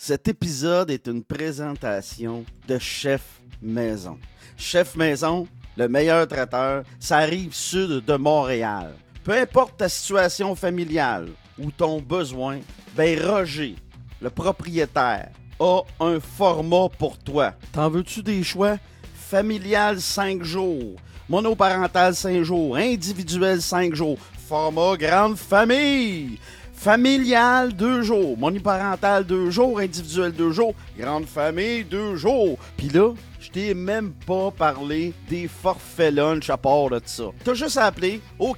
Cet épisode est une présentation de Chef Maison. Chef Maison, le meilleur traiteur, ça arrive sud de Montréal. Peu importe ta situation familiale ou ton besoin, ben Roger, le propriétaire, a un format pour toi. T'en veux-tu des choix? Familial 5 jours, monoparental 5 jours, individuel 5 jours, format grande famille. Familial, 2 jours. Monoparental, 2 jours. Individuel, 2 jours. Grande famille, 2 jours. Puis là, je t'ai même pas parlé des forfaits lunch à part de ça. T'as juste à appeler au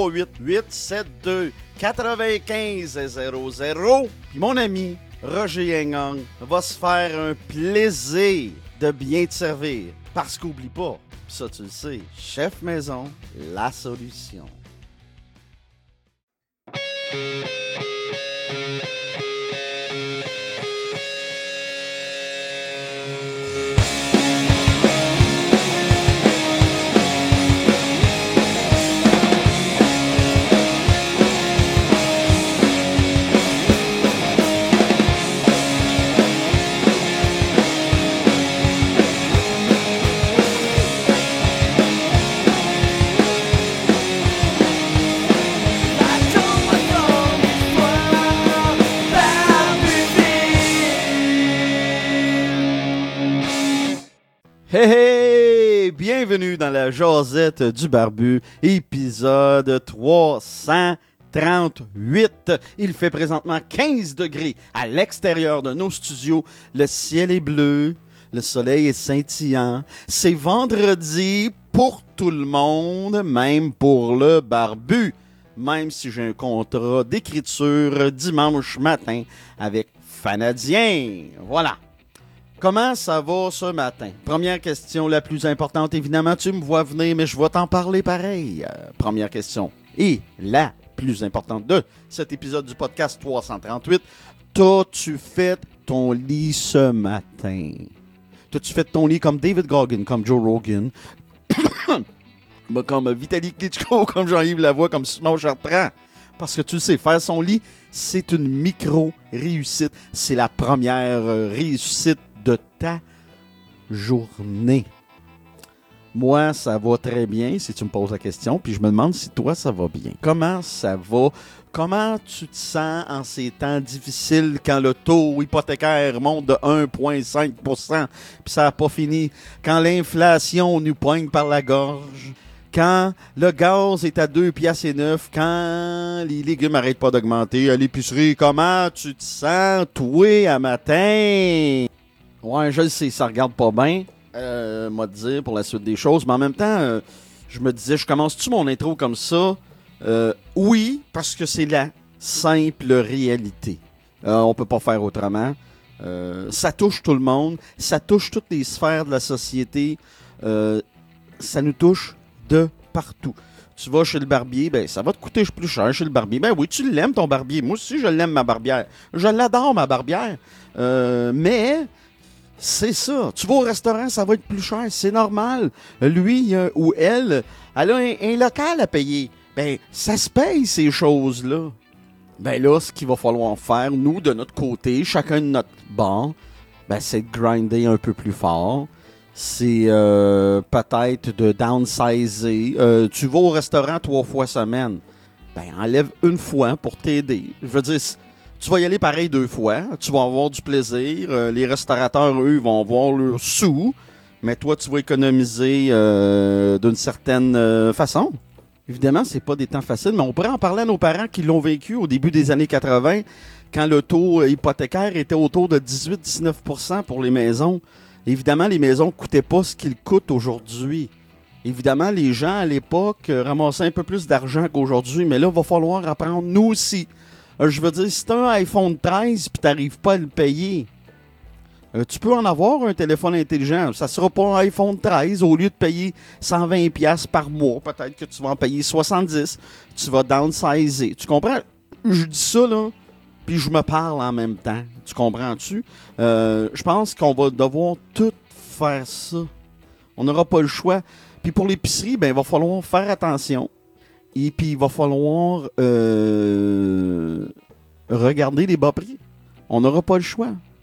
438-872-9500. Puis mon ami Roger Yengang va se faire un plaisir de bien te servir. Parce qu'oublie pas, pis ça tu le sais, Chef Maison, la solution. Hey hey! Bienvenue dans la jasette du barbu, épisode 338. Il fait présentement 15 degrés à l'extérieur de nos studios. Le ciel est bleu, le soleil est scintillant. C'est vendredi pour tout le monde, même pour le barbu. Même si j'ai un contrat d'écriture dimanche matin avec Fanadien. Voilà. Comment ça va ce matin? Première question la plus importante, évidemment, tu me vois venir, mais je vais t'en parler pareil. Première question, et la plus importante de cet épisode du podcast 338, t'as-tu fait ton lit ce matin? T'as-tu fait ton lit comme David Goggin, comme Joe Rogan, comme Vitaly Klitschko, comme Jean-Yves Lavoie, comme Simon Chartrand? Parce que tu le sais, faire son lit, c'est une micro-réussite. C'est la première réussite de ta journée. Moi, ça va très bien, si tu me poses la question, puis je me demande si toi, ça va bien. Comment ça va? Comment tu te sens en ces temps difficiles quand le taux hypothécaire monte de 1,5 %, puis ça n'a pas fini? Quand l'inflation nous poigne par la gorge? Quand le gaz est à 2,9 $, quand les légumes n'arrêtent pas d'augmenter à l'épicerie, comment tu te sens, toi, à matin? Ouais, je le sais, ça regarde pas bien, moi te dire, pour la suite des choses. Mais en même temps, je me disais, je commence-tu mon intro comme ça? Oui, parce que c'est la simple réalité. On peut pas faire autrement. Ça touche tout le monde. Ça touche toutes les sphères de la société. Ça nous touche de partout. Tu vas chez le barbier, ben ça va te coûter plus cher chez le barbier. Ben oui, tu l'aimes ton barbier. Moi aussi, je l'aime ma barbière. Je l'adore ma barbière. Mais c'est ça. Tu vas au restaurant, ça va être plus cher. C'est normal. Lui ou elle a un local à payer. Ben, ça se paye, ces choses-là. Ben là, ce qu'il va falloir faire, nous, de notre côté, chacun de notre bord, ben, c'est de grinder un peu plus fort. C'est peut-être de downsizer. Tu vas au restaurant 3 fois semaine. Ben, enlève une fois pour t'aider. Je veux dire, tu vas y aller pareil 2 fois. Tu vas avoir du plaisir. Les restaurateurs, eux, vont avoir leurs sous. Mais toi, tu vas économiser d'une certaine façon. Évidemment, c'est pas des temps faciles, mais on pourrait en parler à nos parents qui l'ont vécu au début des années 80, quand le taux hypothécaire était autour de 18-19 % pour les maisons. Évidemment, les maisons ne coûtaient pas ce qu'ils coûtent aujourd'hui. Évidemment, les gens à l'époque ramassaient un peu plus d'argent qu'aujourd'hui, mais là, il va falloir apprendre, nous aussi. Je veux dire, si tu as un iPhone 13 et tu n'arrives pas à le payer, tu peux en avoir un téléphone intelligent. Ça ne sera pas un iPhone 13. Au lieu de payer 120$ par mois, peut-être que tu vas en payer 70$. Tu vas downsizer. Tu comprends? Je dis ça, là, puis je me parle en même temps. Tu comprends-tu? Je pense qu'on va devoir tout faire ça. On n'aura pas le choix. Puis pour l'épicerie, ben, il va falloir faire attention. Et puis il va falloir regarder les bas prix. On n'aura pas le choix.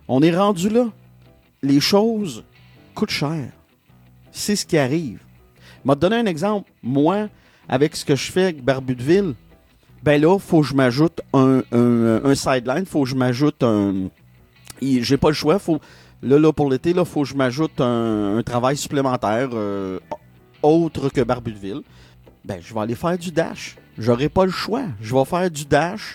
On est rendu là. Les choses coûtent cher. C'est ce qui arrive. Je vais te donner un exemple. Moi, avec ce que je fais avec Barbu de Ville, ben là, il faut que je m'ajoute un sideline, il faut que je m'ajoute un... J'ai pas le choix, là pour l'été, il faut que je m'ajoute un travail supplémentaire autre que Barbu de Ville. Ben, je vais aller faire du dash. J'aurai pas le choix. Je vais faire du dash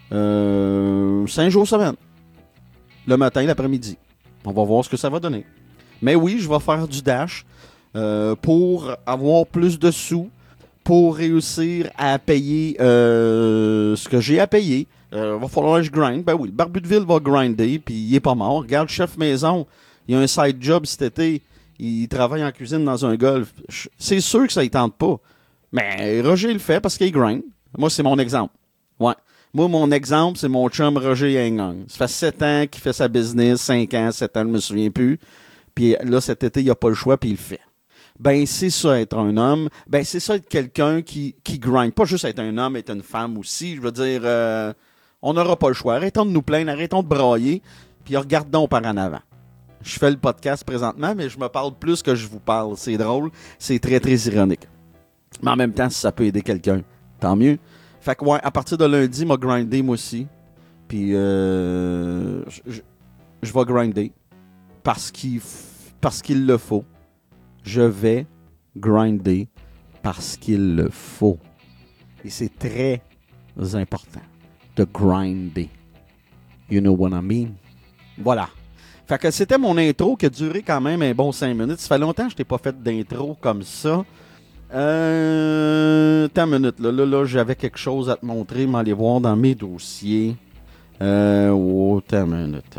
5 jours semaine. Le matin, l'après-midi. On va voir ce que ça va donner. Mais oui, je vais faire du dash pour avoir plus de sous, pour réussir à payer ce que j'ai à payer. Va falloir que je grind. Ben oui, le Barbu de Ville va grinder, puis il est pas mort. Regarde, chef maison, il a un side job cet été. Il travaille en cuisine dans un golf. C'est sûr que ça ne tente pas. Mais Roger le fait parce qu'il grind. Moi, c'est mon exemple. Ouais. Moi, mon exemple, c'est mon chum Roger Yangon. Ça fait 7 ans qu'il fait sa business, 5 ans, 7 ans, je me souviens plus. Puis là, cet été, il n'a pas le choix, puis il le fait. Ben, c'est ça, être un homme. Ben, c'est ça, être quelqu'un qui grind. Pas juste être un homme, être une femme aussi. Je veux dire, on n'aura pas le choix. Arrêtons de nous plaindre, arrêtons de brailler, puis regardons par en avant. Je fais le podcast présentement, mais je me parle plus que je vous parle. C'est drôle, c'est très, très ironique. Mais en même temps, si ça peut aider quelqu'un, tant mieux. Fait que ouais, à partir de lundi, m'a grindé moi aussi. Puis je vais grinder parce qu'il le faut. Je vais grinder parce qu'il le faut. Et c'est très important de grinder. You know what I mean? Voilà. Fait que c'était mon intro qui a duré quand même un bon 5 minutes. Ça fait longtemps que je t'ai pas fait d'intro comme ça. T'as une minute. Là, j'avais quelque chose à te montrer, m'aller voir dans mes dossiers. T'as une minute.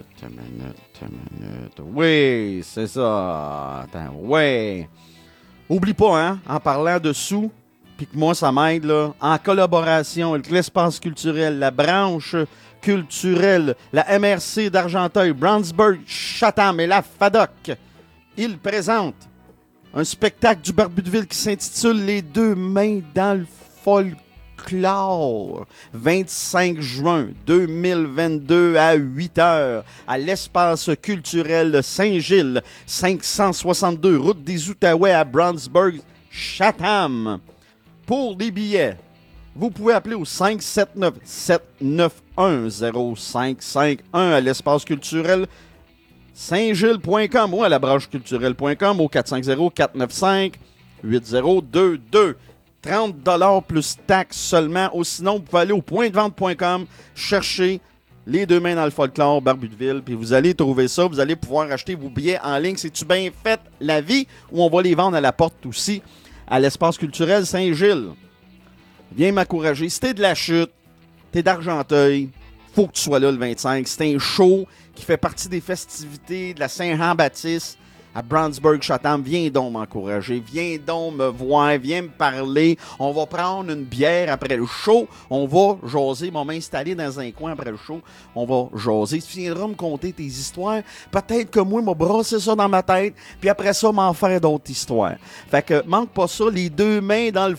Oui, c'est ça. Attends, ouais. Oublie pas, hein, en parlant de sous, puis que moi, ça m'aide, là, en collaboration avec l'espace culturel, la branche culturelle, la MRC d'Argenteuil, Brownsburg, Chatham et la FADOC, ils présentent un spectacle du Barbu de Ville qui s'intitule Les deux mains dans le folklore. 25 juin 2022 à 8h à l'espace culturel Saint-Gilles, 562 route des Outaouais à Brownsburg, Chatham. Pour des billets, vous pouvez appeler au 579-791-0551 à l'espace culturel saintgilles.com ou à la branche culturelle.com au 450-495-8022. 30$ plus taxes seulement. Ou sinon, vous pouvez aller au pointdevente.com, chercher Les deux mains dans le folklore, Barbu de Ville, puis vous allez trouver ça. Vous allez pouvoir acheter vos billets en ligne. C'est-tu bien fait, la vie? Ou on va les vendre à la porte aussi, à l'espace culturel Saint-Gilles. Viens m'encourager. Si t'es de la Chute, t'es d'Argenteuil, faut que tu sois là le 25. C'est un show qui fait partie des festivités de la Saint-Jean-Baptiste à Brownsburg, Chatham. Viens donc m'encourager, viens donc me voir, viens me parler. On va prendre une bière après le show, on va jaser, on va m'installer dans un coin après le show, on va jaser. Tu viendras me conter tes histoires. Peut-être que moi, m'a brassé ça dans ma tête, puis après ça, m'en faire d'autres histoires. Fait que manque pas ça, les deux mains dans le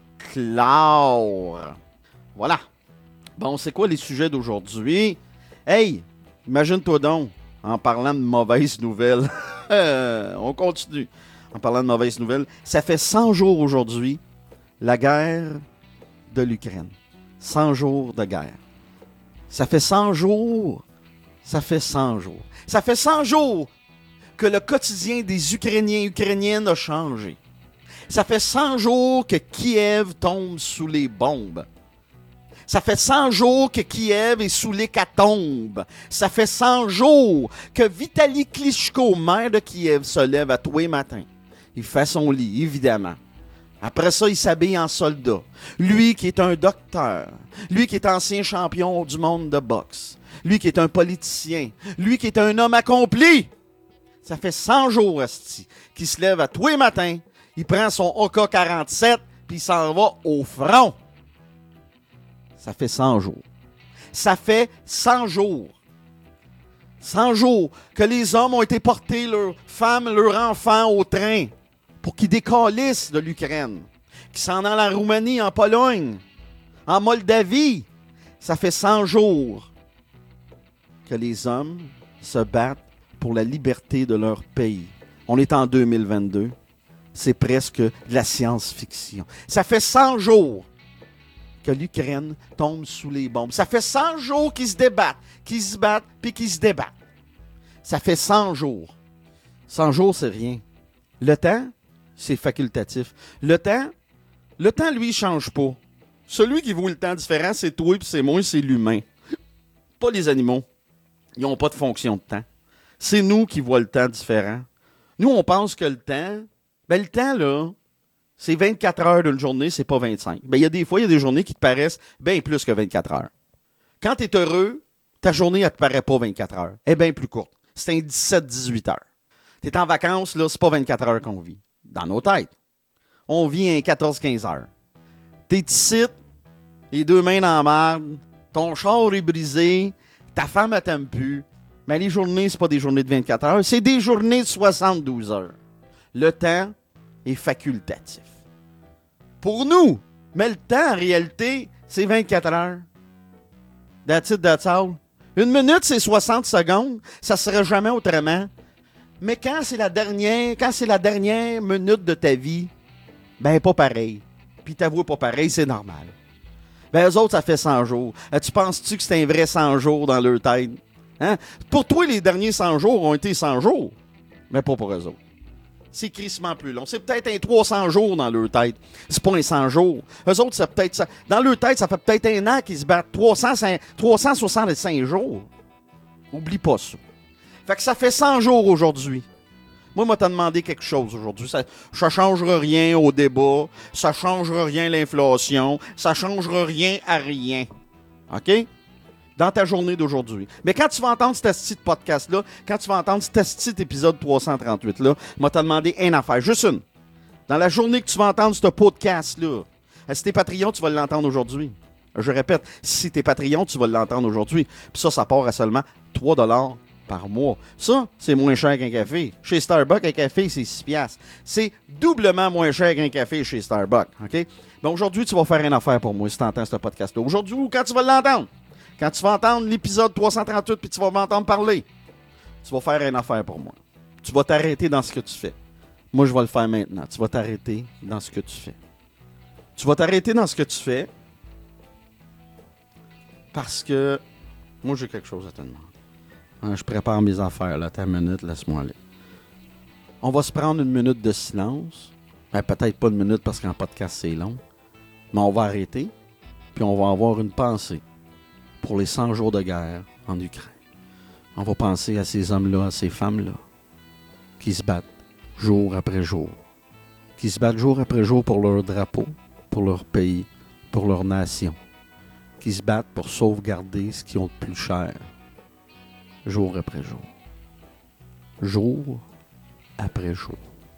folklore. Voilà. Bon, c'est quoi les sujets d'aujourd'hui? Hey, imagine-toi donc, en parlant de mauvaises nouvelles. On continue. En parlant de mauvaises nouvelles, ça fait 100 jours aujourd'hui, la guerre de l'Ukraine. 100 jours de guerre. Ça fait 100 jours. Ça fait 100 jours. Ça fait 100 jours que le quotidien des Ukrainiens et Ukrainiennes a changé. Ça fait 100 jours que Kiev tombe sous les bombes. Ça fait 100 jours que Kiev est sous l'hécatombe. Ça fait 100 jours que Vitali Klitschko, maire de Kiev, se lève à tous les matins. Il fait son lit, évidemment. Après ça, il s'habille en soldat. Lui qui est un docteur. Lui qui est ancien champion du monde de boxe. Lui qui est un politicien. Lui qui est un homme accompli. Ça fait 100 jours, asti, qu'il se lève à tous les matins. Il prend son AK-47 puis il s'en va au front. Ça fait 100 jours. Ça fait 100 jours. 100 jours que les hommes ont été portés, leurs femmes, leurs enfants au train pour qu'ils décalissent de l'Ukraine, qu'ils s'en aillent en Roumanie, en Pologne, en Moldavie. Ça fait 100 jours que les hommes se battent pour la liberté de leur pays. On est en 2022. C'est presque de la science-fiction. Ça fait 100 jours que l'Ukraine tombe sous les bombes. Ça fait 100 jours qu'ils se débattent, qu'ils se battent, puis qu'ils se débattent. Ça fait 100 jours. 100 jours, c'est rien. Le temps, c'est facultatif. Le temps, lui, il change pas. Celui qui vaut le temps différent, c'est toi, puis c'est moi, c'est l'humain. Pas les animaux. Ils n'ont pas de fonction de temps. C'est nous qui voit le temps différent. Nous, on pense que le temps, là, c'est 24 heures d'une journée, c'est pas 25. Il y a des fois, il y a des journées qui te paraissent bien plus que 24 heures. Quand tu es heureux, ta journée, elle te paraît pas 24 heures. Elle est bien plus courte. C'est un 17-18 heures. Tu es en vacances, là, c'est pas 24 heures qu'on vit. Dans nos têtes. On vit un 14-15 heures. T'es ici, les deux mains dans la marde, ton char est brisé, ta femme, elle t'aime plus. Mais les journées, c'est pas des journées de 24 heures, c'est des journées de 72 heures. Le temps est facultatif. Pour nous, mais le temps, en réalité, c'est 24 heures. That's it, that's all. Une minute, c'est 60 secondes. Ça serait jamais autrement. Mais quand c'est la dernière minute de ta vie, pas pareil. Puis t'avoues pas pareil, c'est normal. Eux autres, ça fait 100 jours. Tu penses-tu que c'est un vrai 100 jours dans leur tête? Hein? Pour toi, les derniers 100 jours ont été 100 jours. Mais pas pour eux autres. C'est crissement plus long. C'est peut-être un 300 jours dans leur tête. C'est pas un 100 jours. Eux autres, c'est peut-être ça. Dans leur tête, ça fait peut-être un an qu'ils se battent. 365 jours. Oublie pas ça. Fait que ça fait 100 jours aujourd'hui. Moi, t'as demandé quelque chose aujourd'hui. Ça changera rien au débat. Ça changera rien à l'inflation. Ça changera rien à rien. OK? Dans ta journée d'aujourd'hui. Mais quand tu vas entendre cet asti de podcast-là, quand tu vas entendre cet asti d'épisode 338-là, t'as demandé une affaire. Juste une. Dans la journée que tu vas entendre ce podcast-là, si t'es Patreon, tu vas l'entendre aujourd'hui. Je répète, si t'es Patreon, tu vas l'entendre aujourd'hui. Puis ça part à seulement 3$ par mois. Ça, c'est moins cher qu'un café. Chez Starbucks, un café, c'est 6$. C'est doublement moins cher qu'un café chez Starbucks. OK? Ben aujourd'hui, tu vas faire une affaire pour moi si tu entends ce podcast-là. Aujourd'hui ou quand tu vas l'entendre. Quand tu vas entendre l'épisode 338 puis tu vas m'entendre parler, tu vas faire une affaire pour moi. Tu vas t'arrêter dans ce que tu fais. Moi, je vais le faire maintenant. Tu vas t'arrêter dans ce que tu fais. Tu vas t'arrêter dans ce que tu fais parce que moi, j'ai quelque chose à te demander. Je prépare mes affaires, là. T'as une minute, laisse-moi aller. On va se prendre une minute de silence. Peut-être pas une minute parce qu'en podcast, c'est long. Mais on va arrêter. Puis on va avoir une pensée pour les 100 jours de guerre en Ukraine. On va penser à ces hommes-là, à ces femmes-là, qui se battent jour après jour. Qui se battent jour après jour pour leur drapeau, pour leur pays, pour leur nation. Qui se battent pour sauvegarder ce qu'ils ont de plus cher. Jour après jour. Jour après jour.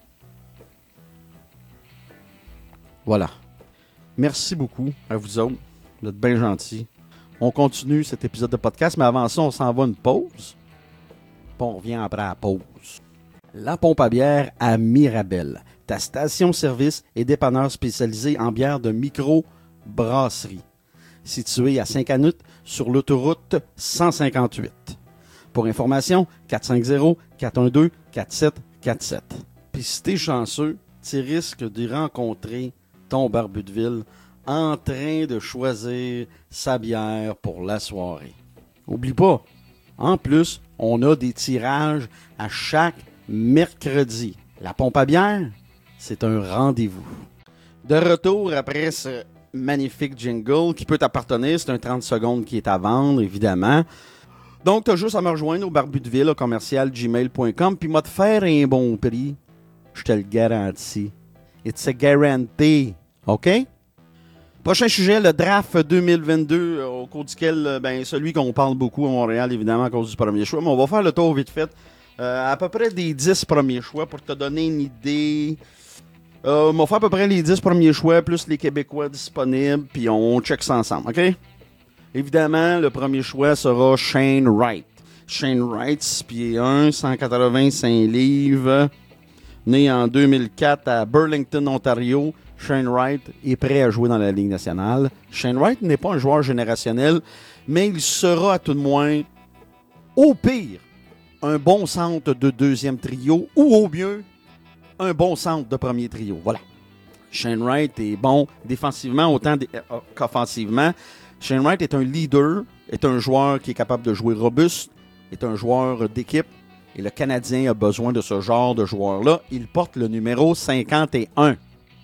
Voilà. Merci beaucoup à vous autres. Vous êtes bien gentils. On continue cet épisode de podcast, mais avant ça, on s'en va une pause. Puis on revient après la pause. La Pompe à bière à Mirabel. Ta station-service et dépanneur spécialisé en bière de micro-brasserie. Situé à Saint-Canute sur l'autoroute 158. Pour information, 450-412-4747. Puis si t'es chanceux, tu risques d'y rencontrer ton barbu de ville en train de choisir sa bière pour la soirée. Oublie pas, en plus, on a des tirages à chaque mercredi. La Pompe à bière, c'est un rendez-vous. De retour après ce magnifique jingle qui peut t'appartenir, c'est un 30 secondes qui est à vendre, évidemment. Donc, tu as juste à me rejoindre au barbudeville au commercial@gmail.com puis m'a te faire un bon prix. Je te le garantis. It's a guarantee. OK? Prochain sujet, le draft 2022, au cours duquel, celui qu'on parle beaucoup à Montréal, évidemment, à cause du premier choix. Mais on va faire le tour vite fait. À peu près des 10 premiers choix pour te donner une idée. On va faire à peu près les 10 premiers choix, plus les Québécois disponibles, puis on check ça ensemble. OK? Évidemment, le premier choix sera Shane Wright. Shane Wright, 6 pieds 1, 185 livres, né en 2004 à Burlington, Ontario. Shane Wright est prêt à jouer dans la Ligue nationale. Shane Wright n'est pas un joueur générationnel, mais il sera à tout de moins, au pire, un bon centre de deuxième trio ou au mieux, un bon centre de premier trio. Voilà. Shane Wright est bon défensivement autant qu'offensivement. Shane Wright est un leader, est un joueur qui est capable de jouer robuste, est un joueur d'équipe. Et le Canadien a besoin de ce genre de joueur-là. Il porte le numéro 51.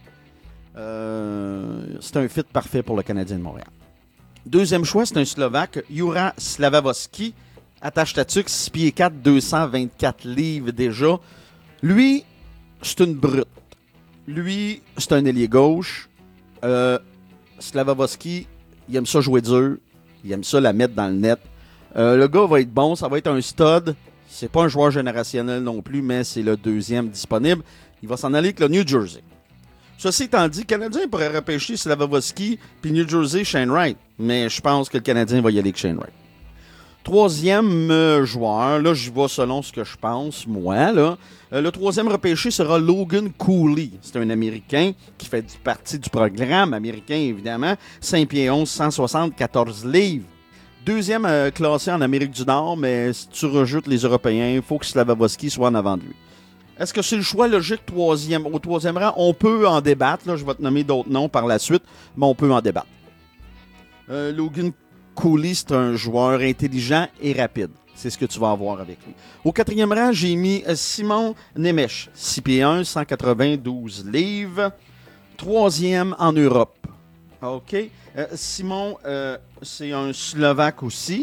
C'est un fit parfait pour le Canadien de Montréal. Deuxième choix, c'est un Slovaque, Jura Slavovský. Attache Tatuc, 6 pieds 4, 224 livres déjà. Lui, c'est une brute. Lui, c'est un ailier gauche. Slavovský, il aime ça jouer dur. Il aime ça la mettre dans le net. Le gars va être bon, ça va être un stud. C'est pas un joueur générationnel non plus, mais c'est le deuxième disponible. Il va s'en aller avec le New Jersey. Ceci étant dit, le Canadien pourrait repêcher Slavovský puis New Jersey, Shane Wright. Mais je pense que le Canadien va y aller avec Shane Wright. Troisième joueur, là, j'y vais selon ce que je pense, moi. Là. Le troisième repêché sera Logan Cooley. C'est un Américain qui fait partie du programme américain, évidemment. 5 pieds 11, 174 livres. Deuxième classé en Amérique du Nord, mais si tu rajoutes les Européens, il faut que Slavovský soit en avant de lui. Est-ce que c'est le choix logique troisième? Au troisième rang, on peut en débattre. Là, je vais te nommer d'autres noms par la suite, mais on peut en débattre. Logan Cooley, c'est un joueur intelligent et rapide. C'est ce que tu vas avoir avec lui. Au quatrième rang, j'ai mis Simon Nemec, 6 pieds 1, 192 livres. Troisième en Europe. OK. Simon, c'est un Slovaque aussi.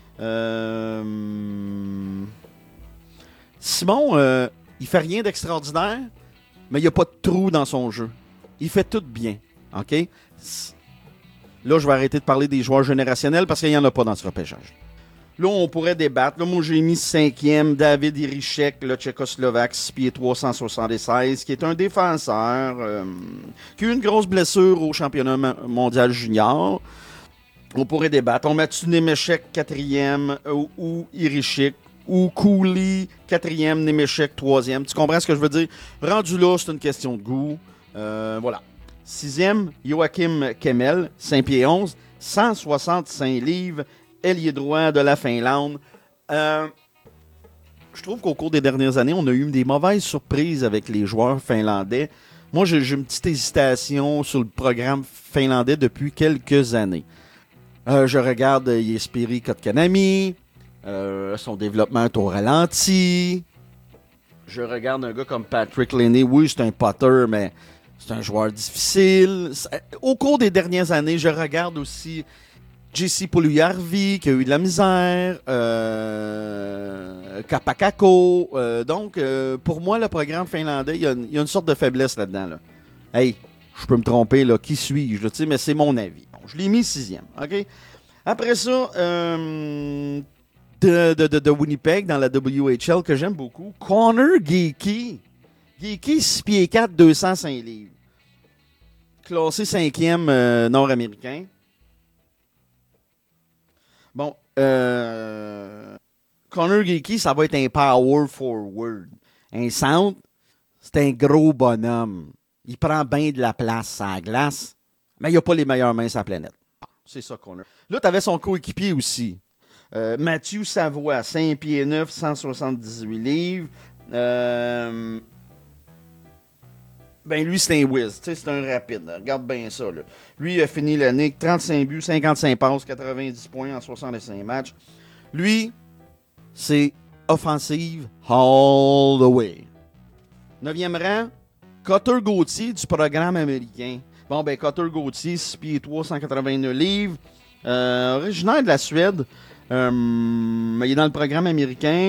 Simon, il fait rien d'extraordinaire, mais il n'y a pas de trou dans son jeu. Il fait tout bien. OK? Là, je vais arrêter de parler des joueurs générationnels parce qu'il n'y en a pas dans ce repêchage. Là, on pourrait débattre. Là, moi, j'ai mis cinquième David Irišek, le Tchécoslovaque, 6 pieds 376, qui est un défenseur qui a eu une grosse blessure au championnat mondial junior. On pourrait débattre. On met-tu Nemec quatrième ou Irišek ou Cooley quatrième, Nemec troisième. Tu comprends ce que je veux dire? Rendu là, c'est une question de goût. Voilà. Sixième, Joakim Kemell, 5 pieds 11, 165 livres. Ailier droit de la Finlande. Je trouve qu'au cours des dernières années, on a eu des mauvaises surprises avec les joueurs finlandais. Moi, j'ai une petite hésitation sur le programme finlandais depuis quelques années. Je regarde Jesperi Kotkaniemi, son développement est au ralenti. Je regarde un gars comme Patrick Laine. Oui, c'est un potter, mais c'est un joueur difficile. Au cours des dernières années, je regarde aussi J.C. Puljujarvi, qui a eu de la misère, Kapakako. Donc, pour moi, le programme finlandais, il y a une sorte de faiblesse là-dedans. Là. Hey, je peux me tromper, là, qui suis-je? Mais c'est mon avis. Bon, je l'ai mis sixième. OK? Après ça, de Winnipeg, dans la WHL, que j'aime beaucoup, Connor Geekie. Geekie, 6 pieds 4, 205 livres. Classé cinquième nord-américain. Bon, Connor Geekie, ça va être un power forward. Un centre, c'est un gros bonhomme. Il prend bien de la place à la glace, mais il n'a pas les meilleures mains sur la planète. C'est ça, Connor. Là, tu avais son coéquipier aussi. Mathieu Savoie, 5 pieds 9, 178 livres. Ben lui, c'est un whiz. C'est un rapide. Là. Regarde bien ça. Là. Lui, il a fini l'année avec 35 buts, 55 passes, 90 points en 65 matchs. Lui, c'est offensive all the way. 9e rang, Cutter Gauthier du programme américain. Bon, ben Cutter Gauthier, 6 pieds 3, 189 livres. Originaire de la Suède. Il est dans le programme américain.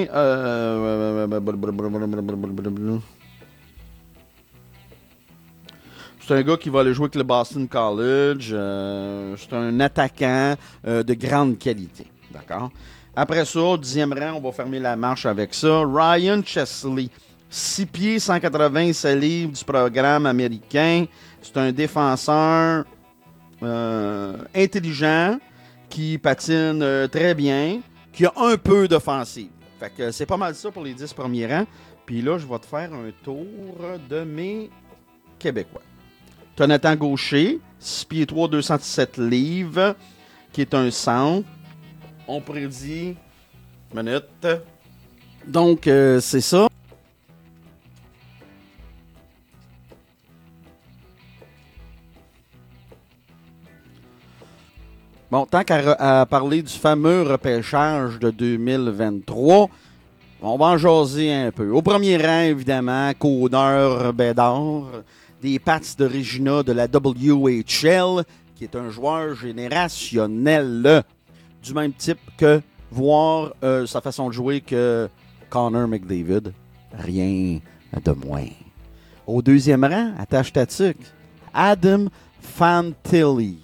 C'est un gars qui va aller jouer avec le Boston College. C'est un attaquant de grande qualité. D'accord? Après ça, au 10e rang, on va fermer la marche avec ça. Ryan Chesley, 6 pieds, 187 livres du programme américain. C'est un défenseur intelligent qui patine très bien, qui a un peu d'offensive. Fait que c'est pas mal ça pour les 10 premiers rangs. Puis là, je vais te faire un tour de mes Québécois. Jonathan Gaucher, 6 pieds 3, 217 livres, qui est un centre. On prédit, Donc, c'est ça. Bon, tant qu'à parler du fameux repêchage de 2023, on va en jaser un peu. Au premier rang, évidemment, Connor Bedard, des Pats de Regina de la WHL, qui est un joueur générationnel du même type que, voire sa façon de jouer que Connor McDavid. Rien de moins. Au deuxième rang, attache ta tuque, Adam Fantilli.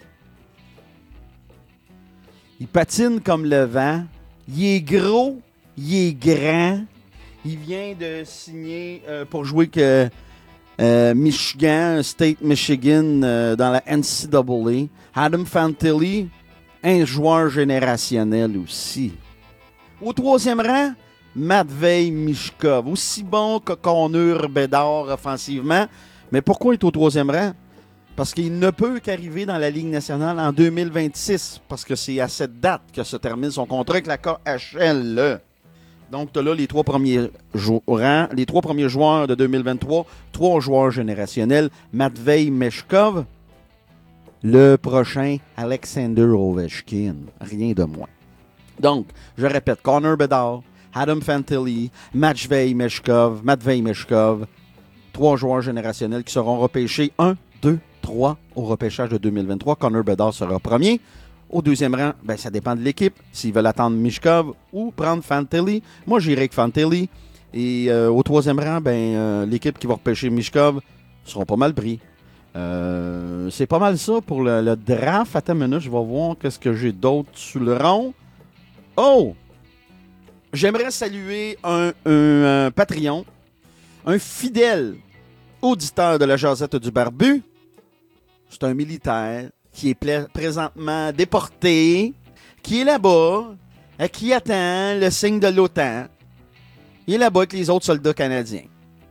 Il patine comme le vent. Il est gros. Il est grand. Il vient de signer pour jouer que Michigan, State Michigan, dans la NCAA. Adam Fantilli, un joueur générationnel aussi. Au troisième rang, Matvei Michkov. Aussi bon que Connor Bedard offensivement. Mais pourquoi il est au troisième rang? Parce qu'il ne peut qu'arriver dans la Ligue nationale en 2026, parce que c'est à cette date que se termine son contrat avec la KHL. Donc, tu as là les trois premiers joueurs de 2023, 3 joueurs générationnels. Matvei Michkov, le prochain Alexander Ovechkin, rien de moins. Donc, je répète, Connor Bedard, Adam Fantilli, Matvei Michkov, 3 joueurs générationnels qui seront repêchés 1, 2, 3 au repêchage de 2023. Connor Bedard sera premier. Au deuxième rang, ben, ça dépend de l'équipe. S'ils veulent attendre Michkov ou prendre Fantilli. Moi, j'irai avec Fantilli. Et au troisième rang, l'équipe qui va repêcher Michkov seront pas mal pris. C'est pas mal ça pour le draft. Attends une minute, je vais voir qu'est-ce que j'ai d'autre sous le rond. Oh! J'aimerais saluer un Patreon, un fidèle auditeur de la Jazette du Barbu. C'est un militaire qui est présentement déporté, qui est là-bas, qui attend le signe de l'OTAN. Il est là-bas avec les autres soldats canadiens.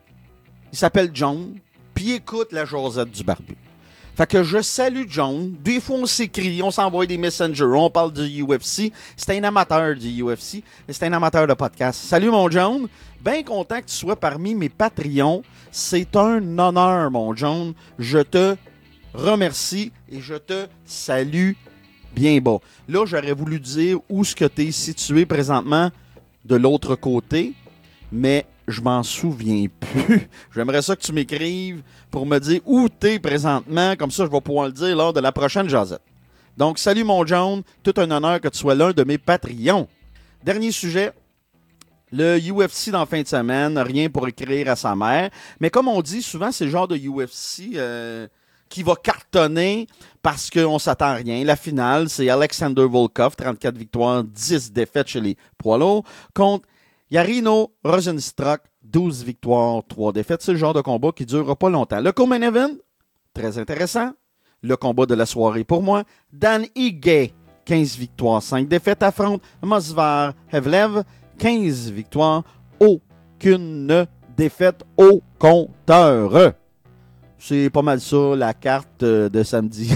Il s'appelle John, puis il écoute la Jazette du Barbu. Fait que je salue John. Des fois, on s'écrit, on s'envoie des messengers, on parle du UFC. C'est un amateur du UFC et c'est un amateur de podcast. Salut, mon John. Bien content que tu sois parmi mes Patreons. C'est un honneur, mon John. Je te remercie et je te salue bien bas. Là, j'aurais voulu dire où est-ce que tu es situé présentement de l'autre côté, mais je m'en souviens plus. J'aimerais ça que tu m'écrives pour me dire où tu es présentement, comme ça je vais pouvoir le dire lors de la prochaine Jazette. Donc, salut mon John, tout un honneur que tu sois l'un de mes Patreons. Dernier sujet, le UFC dans la fin de semaine, rien pour écrire à sa mère, mais comme on dit souvent, c'est le genre de UFC qui va cartonner parce qu'on ne s'attend à rien. La finale, c'est Alexander Volkov, 34 victoires, 10 défaites chez les poids lourds, contre Yarino Rozenstruik, 12 victoires, 3 défaites. C'est le genre de combat qui ne durera pas longtemps. Le co-main event, très intéressant. Le combat de la soirée pour moi. Dan Ige, 15 victoires, 5 défaites, affronte Movsar Evloev, 15 victoires, aucune défaite au compteur. C'est pas mal ça, la carte de samedi.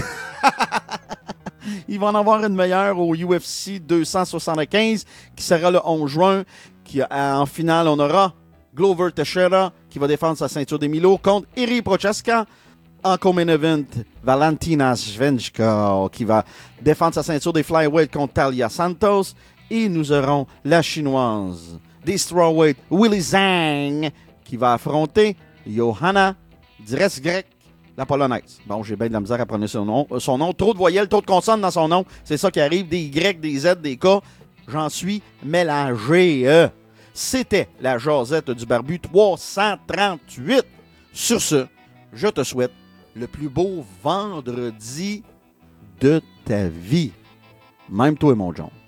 Il va en avoir une meilleure au UFC 275 qui sera le 11 juin. En finale, on aura Glover Teixeira qui va défendre sa ceinture des Milo contre Iri Prochaska. En co-main event, Valentina Shevchenko qui va défendre sa ceinture des flyweight contre Talia Santos. Et nous aurons la chinoise des strawweight, Willy Zhang, qui va affronter Johanna Dress-Grek, la polonaise. Bon, j'ai bien de la misère à prononcer son nom. Trop de voyelles, trop de consonnes dans son nom. C'est ça qui arrive, des Y, des Z, des K. J'en suis mélangé. C'était la Jazette du Barbu 338. Sur ce, je te souhaite le plus beau vendredi de ta vie. Même toi, mon John.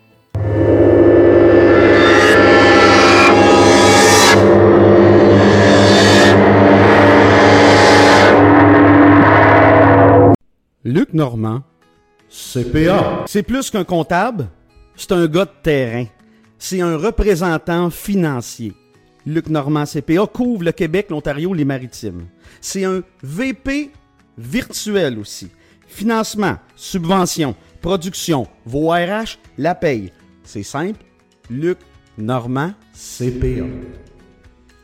Luc Normand, CPA. C'est plus qu'un comptable, c'est un gars de terrain. C'est un représentant financier. Luc Normand, CPA, couvre le Québec, l'Ontario, les Maritimes. C'est un VP virtuel aussi. Financement, subvention, production, vos RH, la paye. C'est simple, Luc Normand, CPA.